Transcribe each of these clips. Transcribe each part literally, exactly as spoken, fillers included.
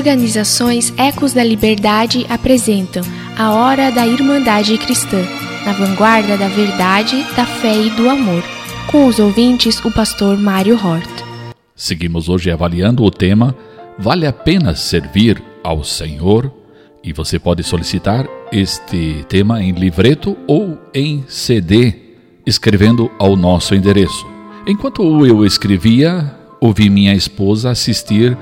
Organizações Ecos da Liberdade apresentam a Hora da Irmandade Cristã, na vanguarda da verdade, da fé e do amor. Com os ouvintes, o pastor Mário Hort. Seguimos hoje avaliando o tema Vale a pena servir ao Senhor? E você pode solicitar este tema em livreto ou em C D, escrevendo ao nosso endereço. Enquanto eu escrevia, ouvi minha esposa assistir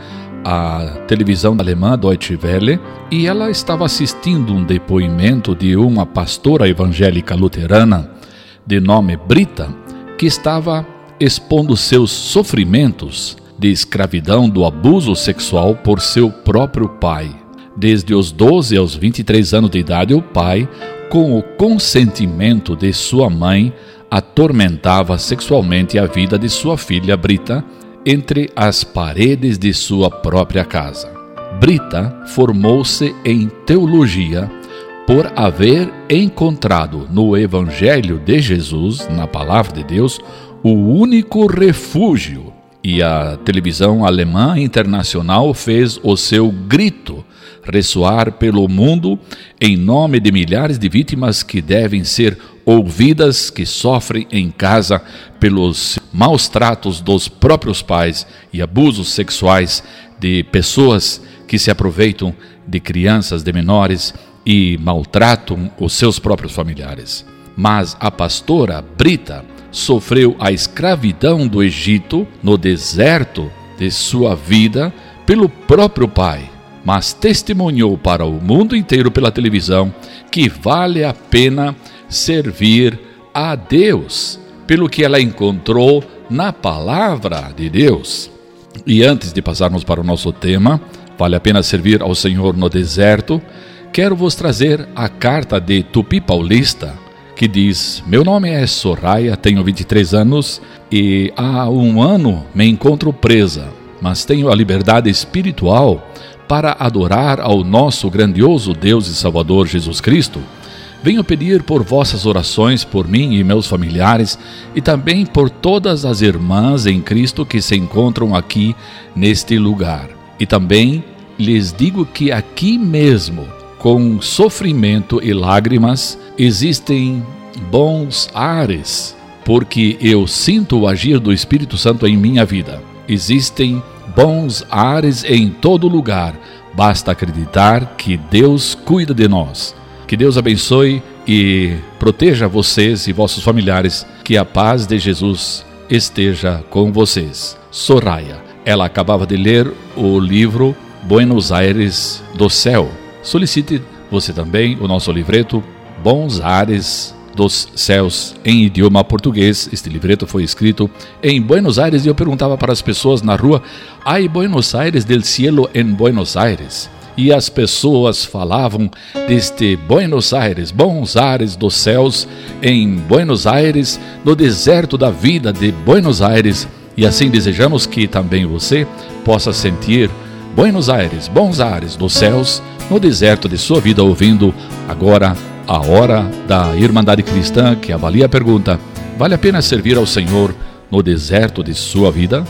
à televisão alemã Deutsche Welle e ela estava assistindo um depoimento de uma pastora evangélica luterana de nome Brita, que estava expondo seus sofrimentos de escravidão do abuso sexual por seu próprio pai. Desde os doze aos vinte e três anos de idade, o pai, com o consentimento de sua mãe, atormentava sexualmente a vida de sua filha Brita entre as paredes de sua própria casa. Brita formou-se em teologia por haver encontrado no Evangelho de Jesus, na Palavra de Deus, o único refúgio. E a televisão alemã internacional fez o seu grito ressoar pelo mundo em nome de milhares de vítimas que devem ser ouvidas, que sofrem em casa pelos maus tratos dos próprios pais e abusos sexuais de pessoas que se aproveitam de crianças, de menores e maltratam os seus próprios familiares. Mas a pastora Brita sofreu a escravidão do Egito no deserto de sua vida pelo próprio pai, mas testemunhou para o mundo inteiro pela televisão que vale a pena servir a Deus, pelo que ela encontrou na Palavra de Deus. E antes de passarmos para o nosso tema, vale a pena servir ao Senhor no deserto, quero vos trazer a carta de Tupi Paulista, que diz: meu nome é Soraya, tenho vinte e três anos e há um ano me encontro presa, mas tenho a liberdade espiritual para adorar ao nosso grandioso Deus e Salvador Jesus Cristo. Venho pedir por vossas orações por mim e meus familiares e também por todas as irmãs em Cristo que se encontram aqui neste lugar. E também lhes digo que aqui mesmo, com sofrimento e lágrimas, existem bons ares, porque eu sinto o agir do Espírito Santo em minha vida. Existem bons ares em todo lugar, basta acreditar que Deus cuida de nós. Que Deus abençoe e proteja vocês e vossos familiares, que a paz de Jesus esteja com vocês. Soraya, ela acabava de ler o livro Buenos Aires do Céu. Solicite você também o nosso livreto Bons Ares dos Céus em idioma português. Este livreto foi escrito em Buenos Aires e eu perguntava para as pessoas na rua: "Hay Buenos Aires del cielo en Buenos Aires?" E as pessoas falavam deste Buenos Aires, bons ares dos céus em Buenos Aires, no deserto da vida de Buenos Aires. E assim desejamos que também você possa sentir Buenos Aires, bons ares dos céus, no deserto de sua vida, ouvindo agora a Hora da Irmandade Cristã, que avalia a pergunta: vale a pena servir ao Senhor no deserto de sua vida?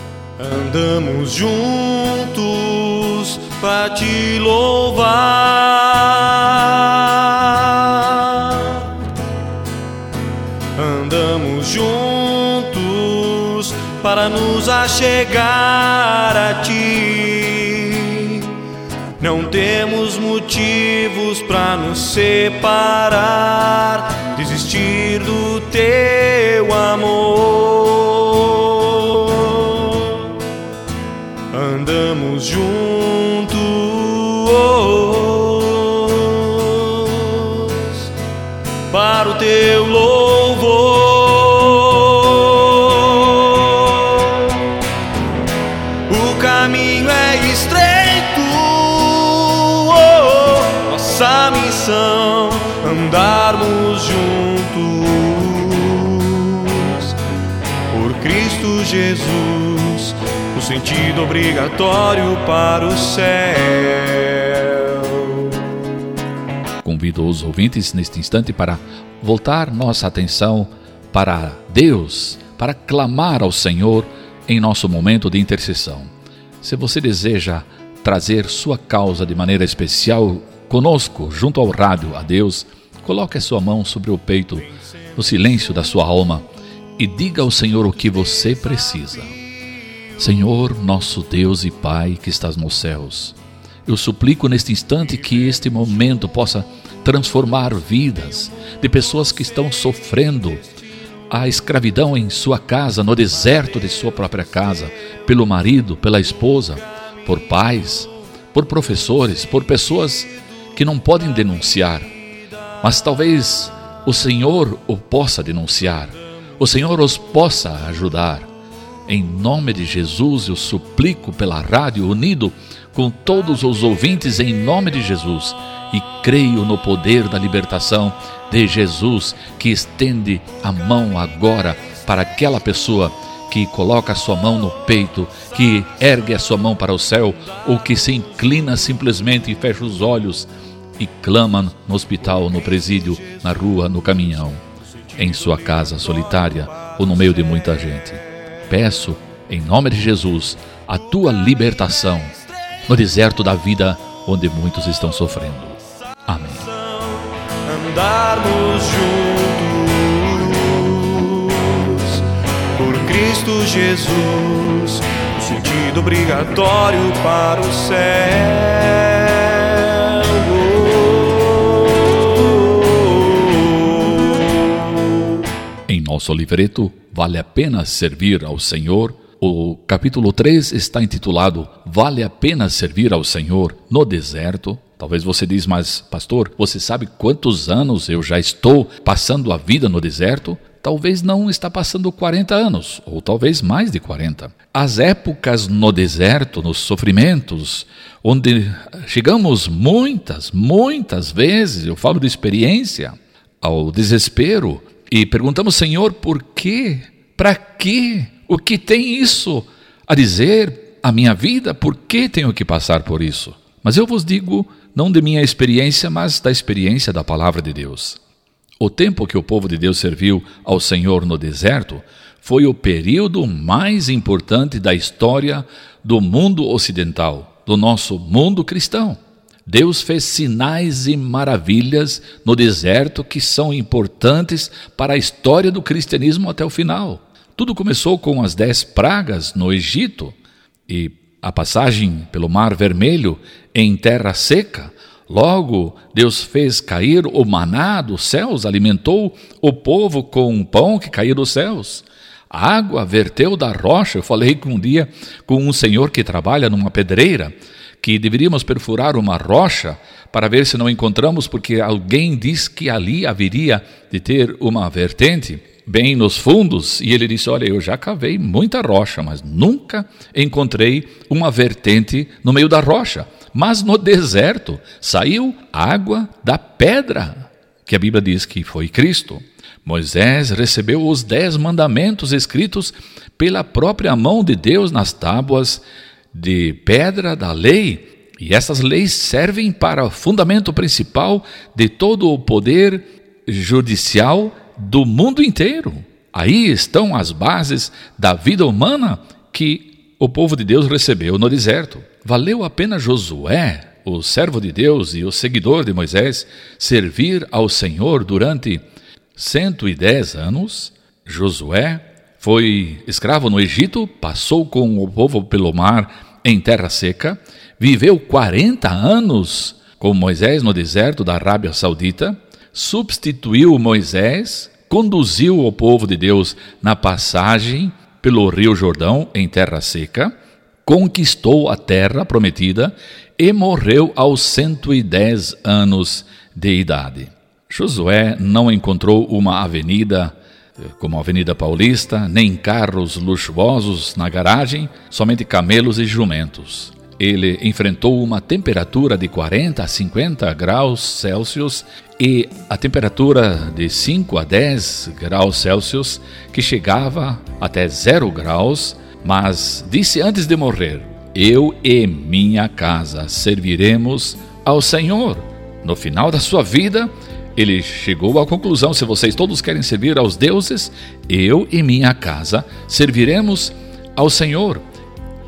Andamos juntos para te louvar, andamos juntos para nos achegar a ti. Não temos motivos para nos separar, desistir do teu amor. Andamos juntos para o teu louvor. O caminho é estreito, nossa missão, andarmos juntos por Cristo Jesus, o sentido obrigatório para o céu. Convido os ouvintes neste instante para voltar nossa atenção para Deus, para clamar ao Senhor em nosso momento de intercessão. Se você deseja trazer sua causa de maneira especial conosco, junto ao rádio, a Deus, coloque a sua mão sobre o peito, no silêncio da sua alma, e diga ao Senhor o que você precisa. Senhor, nosso Deus e Pai que estás nos céus, eu suplico neste instante que este momento possa transformar vidas de pessoas que estão sofrendo a escravidão em sua casa, no deserto de sua própria casa, pelo marido, pela esposa, por pais, por professores, por pessoas que não podem denunciar, mas talvez o Senhor o possa denunciar, o Senhor os possa ajudar. Em nome de Jesus, eu suplico pela rádio, unido com todos os ouvintes, em nome de Jesus, e creio no poder da libertação de Jesus, que estende a mão agora para aquela pessoa que coloca a sua mão no peito, que ergue a sua mão para o céu, ou que se inclina simplesmente e fecha os olhos e clama no hospital, no presídio, na rua, no caminhão, em sua casa solitária ou no meio de muita gente. Peço, em nome de Jesus, a tua libertação no deserto da vida onde muitos estão sofrendo. Amém. Andarmos juntos por Cristo Jesus, o sentido obrigatório para o céu. Em nosso livreto, Vale a Pena Servir ao Senhor, o capítulo três está intitulado Vale a Pena Servir ao Senhor no Deserto. Talvez você diz, mas pastor, você sabe quantos anos eu já estou passando a vida no deserto? Talvez não está passando quarenta anos, ou talvez mais de quarenta. As épocas no deserto, nos sofrimentos, onde chegamos muitas, muitas vezes, eu falo de experiência, ao desespero, e perguntamos, Senhor, por quê? Para quê? O que tem isso a dizer à minha vida? Por que tenho que passar por isso? Mas eu vos digo, não de minha experiência, mas da experiência da palavra de Deus. O tempo que o povo de Deus serviu ao Senhor no deserto foi o período mais importante da história do mundo ocidental, do nosso mundo cristão. Deus fez sinais e maravilhas no deserto que são importantes para a história do cristianismo até o final. Tudo começou com as dez pragas no Egito e a passagem pelo Mar Vermelho em terra seca. Logo, Deus fez cair o maná dos céus, alimentou o povo com um pão que caía dos céus. A água verteu da rocha. Eu falei que um dia com um senhor que trabalha numa pedreira, que deveríamos perfurar uma rocha para ver se não encontramos, porque alguém diz que ali haveria de ter uma vertente bem nos fundos, e ele disse, olha, eu já cavei muita rocha, mas nunca encontrei uma vertente no meio da rocha. Mas no deserto saiu água da pedra, que a Bíblia diz que foi Cristo. Moisés recebeu os dez mandamentos escritos pela própria mão de Deus nas tábuas de pedra da lei, e essas leis servem para o fundamento principal de todo o poder judicial do mundo inteiro. Aí estão as bases da vida humana que o povo de Deus recebeu no deserto. Valeu a pena Josué, o servo de Deus e o seguidor de Moisés, servir ao Senhor durante cento e dez anos? Josué foi escravo no Egito, passou com o povo pelo mar em terra seca, viveu quarenta anos com Moisés no deserto da Arábia Saudita, substituiu Moisés, conduziu o povo de Deus na passagem pelo Rio Jordão em terra seca, conquistou a terra prometida e morreu aos cento e dez anos de idade. Josué não encontrou uma avenida como a Avenida Paulista, nem carros luxuosos na garagem, somente camelos e jumentos. Ele enfrentou uma temperatura de quarenta a cinquenta graus Celsius e a temperatura de cinco a dez graus Celsius, que chegava até zero graus, mas disse antes de morrer, eu e minha casa serviremos ao Senhor. No final da sua vida, ele chegou à conclusão, se vocês todos querem servir aos deuses, eu e minha casa serviremos ao Senhor.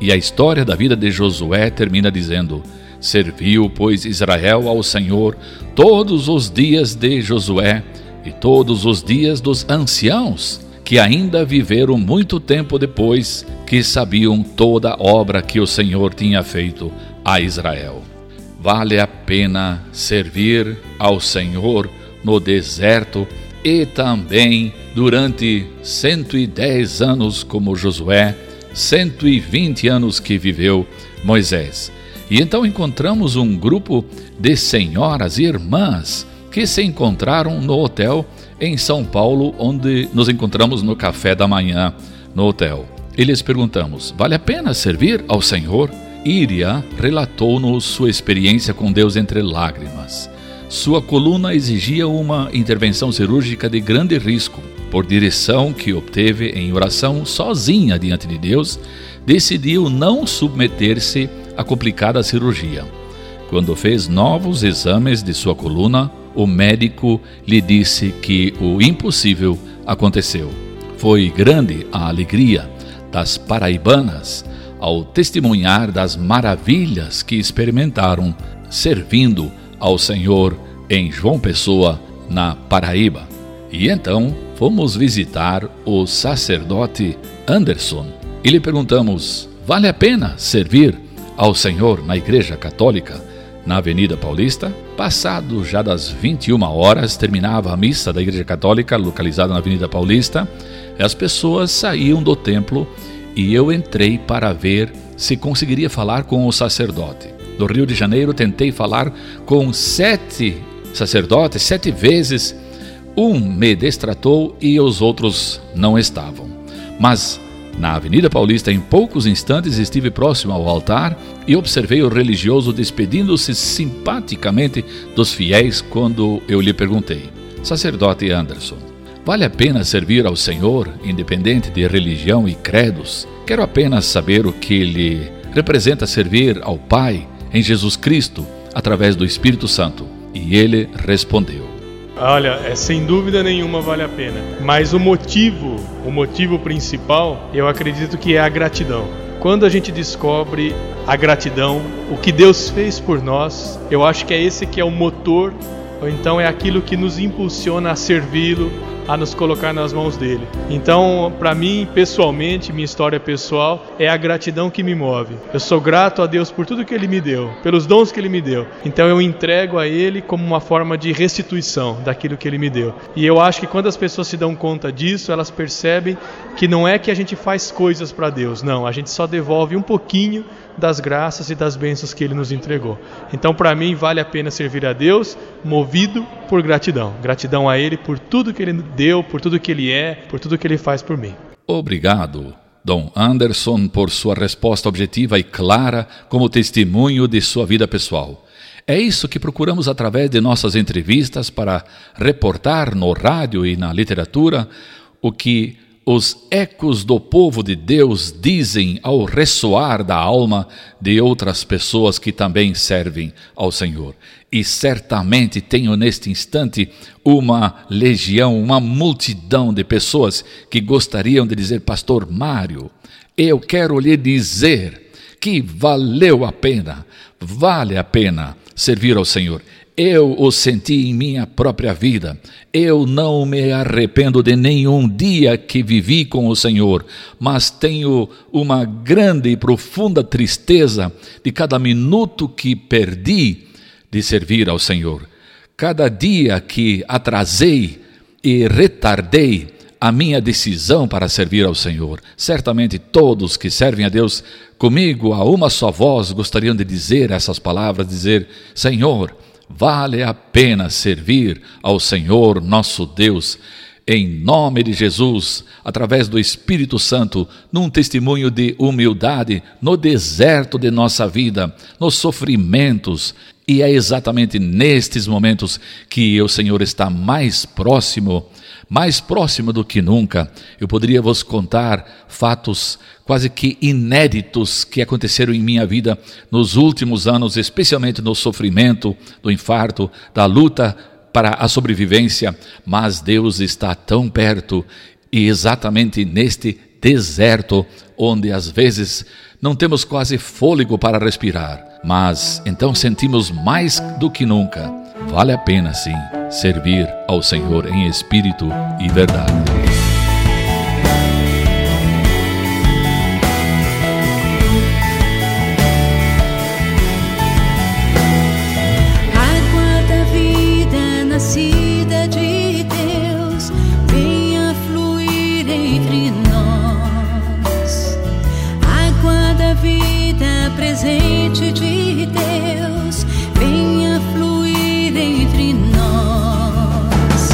E a história da vida de Josué termina dizendo: serviu, pois, Israel ao Senhor todos os dias de Josué e todos os dias dos anciãos, que ainda viveram muito tempo depois, que sabiam toda a obra que o Senhor tinha feito a Israel. Vale a pena servir ao Senhor no deserto e também durante cento e dez anos como Josué, cento e vinte anos que viveu Moisés. E então encontramos um grupo de senhoras e irmãs que se encontraram no hotel em São Paulo, onde nos encontramos no café da manhã no hotel. E lhes perguntamos: vale a pena servir ao Senhor? Íria relatou-nos sua experiência com Deus entre lágrimas. Sua coluna exigia uma intervenção cirúrgica de grande risco. Por direção que obteve em oração sozinha diante de Deus, decidiu não submeter-se à complicada cirurgia. Quando fez novos exames de sua coluna, o médico lhe disse que o impossível aconteceu. Foi grande a alegria das paraibanas ao testemunhar das maravilhas que experimentaram servindo ao Senhor em João Pessoa, na Paraíba. E então fomos visitar o sacerdote Anderson e lhe perguntamos: vale a pena servir ao Senhor na Igreja Católica, na Avenida Paulista? Passado já das vinte e uma horas, terminava a missa da Igreja Católica, localizada na Avenida Paulista. As pessoas saíam do templo e eu entrei para ver se conseguiria falar com o sacerdote. Do Rio de Janeiro, tentei falar com sete sacerdotes, sete vezes. Um me destratou e os outros não estavam. Mas na Avenida Paulista, em poucos instantes, estive próximo ao altar e observei o religioso despedindo-se simpaticamente dos fiéis quando eu lhe perguntei: sacerdote Anderson, vale a pena servir ao Senhor, independente de religião e credos? Quero apenas saber o que lhe representa servir ao Pai em Jesus Cristo, através do Espírito Santo. E ele respondeu: olha, é, sem dúvida nenhuma vale a pena. Mas o motivo, o motivo principal, eu acredito que é a gratidão. Quando a gente descobre a gratidão, o que Deus fez por nós, eu acho que é esse que é o motor, ou então é aquilo que nos impulsiona a servi-lo, a nos colocar nas mãos dele. Então, para mim, pessoalmente, minha história pessoal, é a gratidão que me move. Eu sou grato a Deus por tudo que Ele me deu, pelos dons que Ele me deu. Então eu entrego a Ele como uma forma de restituição daquilo que Ele me deu. E eu acho que quando as pessoas se dão conta disso, elas percebem que não é que a gente faz coisas para Deus, não, a gente só devolve um pouquinho das graças e das bênçãos que Ele nos entregou. Então, para mim, vale a pena servir a Deus movido por gratidão. Gratidão a Ele por tudo que Ele deu, por tudo que Ele é, por tudo que Ele faz por mim. Obrigado, Dom Anderson, por sua resposta objetiva e clara como testemunho de sua vida pessoal. É isso que procuramos através de nossas entrevistas para reportar no rádio e na literatura o que os ecos do povo de Deus dizem ao ressoar da alma de outras pessoas que também servem ao Senhor. E certamente tenho neste instante uma legião, uma multidão de pessoas que gostariam de dizer: Pastor Mário, eu quero lhe dizer que valeu a pena, vale a pena servir ao Senhor. Eu o senti em minha própria vida. Eu não me arrependo de nenhum dia que vivi com o Senhor, mas tenho uma grande e profunda tristeza de cada minuto que perdi de servir ao Senhor. Cada dia que atrasei e retardei a minha decisão para servir ao Senhor. Certamente todos que servem a Deus comigo a uma só voz gostariam de dizer essas palavras, dizer: Senhor, vale a pena servir ao Senhor nosso Deus, em nome de Jesus, através do Espírito Santo, num testemunho de humildade no deserto de nossa vida, nos sofrimentos. E é exatamente nestes momentos que o Senhor está mais próximo, mais próximo do que nunca. Eu poderia vos contar fatos quase que inéditos que aconteceram em minha vida nos últimos anos, especialmente no sofrimento, do infarto, da luta para a sobrevivência, mas Deus está tão perto e exatamente neste deserto, onde às vezes não temos quase fôlego para respirar, mas então sentimos mais do que nunca. Vale a pena, sim, servir ao Senhor em espírito e verdade. Nascida de Deus, venha fluir entre nós. Água da vida presente de Deus, venha fluir entre nós.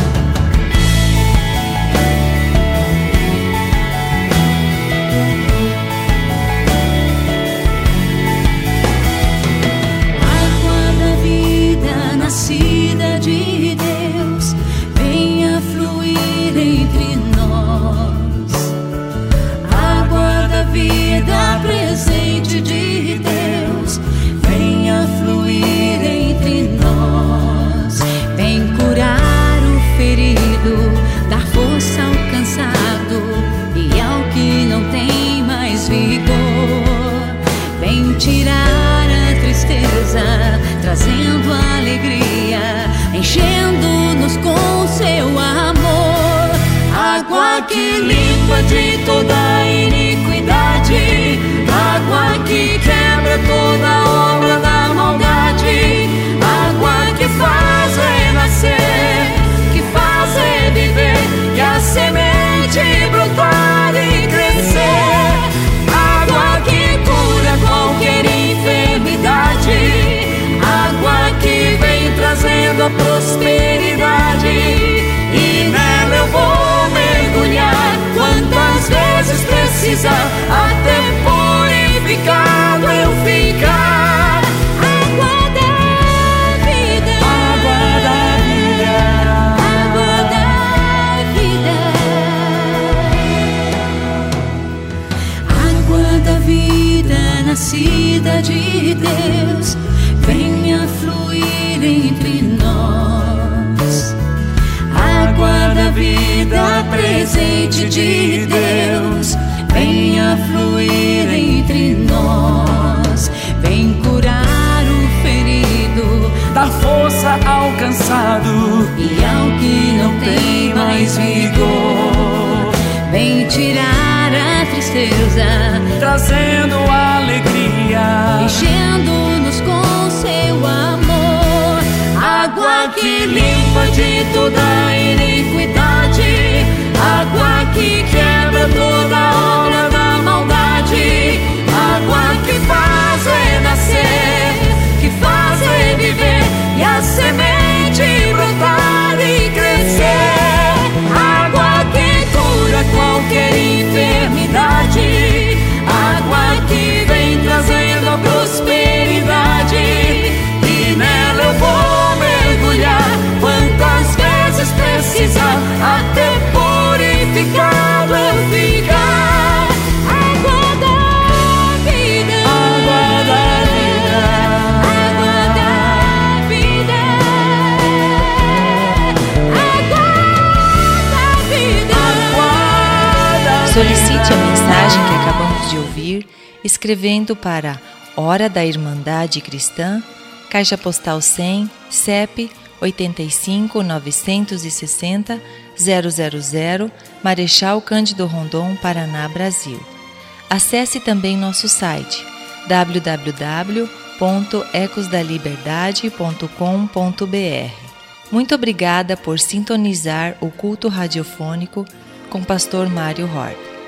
Água da vida nascida de entre nós, água da vida presente de Deus, venha fluir entre nós, vem curar o ferido, dar força ao cansado e ao que não tem mais vigor, vem tirar a tristeza, trazendo alegria, enchendo-nos com seu amor. Água que limpa de toda iniquidade, água que quebra toda obra da maldade, água que faz renascer, que faz reviver e a semente brotar e crescer. Água que cura qualquer enfermidade, água que vem trazendo a prosperidade, e nela eu vou quantas vezes precisa, até purificado eu ficar. Água da vida, água da vida, água da vida, água da vida nascida de Deus, venha fluir entre nós. Água da vida presente de Deus, venha fluir entre nós, vem curar o ferido, dar força ao cansado e ao que não tem mais vigor, vem tirar a tristeza, trazendo alegria, enchendo-nos com seu amor. Água que limpa de toda iniquidade, água que quebra toda obra da maldade, água que faz renascer, que faz reviver e a semente brotar e crescer. Água que cura qualquer enfermidade, água que vem trazendo a prosperidade, e nela eu vou mergulhar quantas vezes precisar, até purificado eu ficar. Água da vida, água da vida, água da vida, água da vida, água da vida. Solicite a mensagem que acabamos de ouvir escrevendo para Hora da Irmandade Cristã, Caixa Postal cem, C E P oitenta e cinco, novecentos e sessenta, zero zero zero, Marechal Cândido Rondon, Paraná, Brasil. Acesse também nosso site w w w ponto ecos da liberdade ponto com ponto b r. Muito obrigada por sintonizar o culto radiofônico com Pastor Mário Hort.